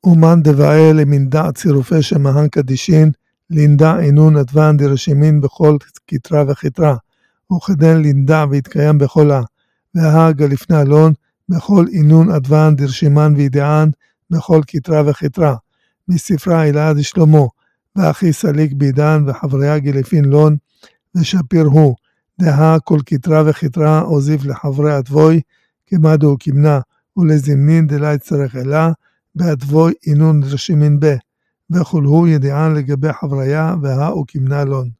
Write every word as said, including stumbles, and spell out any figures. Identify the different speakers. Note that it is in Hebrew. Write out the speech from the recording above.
Speaker 1: אומן דבעי למינדה צירופי שמהן קדישין, לינדה אינון אדוון דרשימין בכל כתרה וכתרה, וכדן לינדה והתקיים בחולה, והאגה לפני אלון, בכל אינון אדוון דרשימן וידען, בכל כתרה וכתרה, מספרה אלה דשלמה, ואחי סליק בידן וחבריה גלפין לון, ושפיר הוא, דהה כל כתרה וכתרה עוזיף לחברי אדבוי, כמדו כמנה, ולזמנין דלה צריך אלה, באדבוי אינון דרשימין בה, וכל הוא ידיען לגבי חבריה, והה וכמנה לון.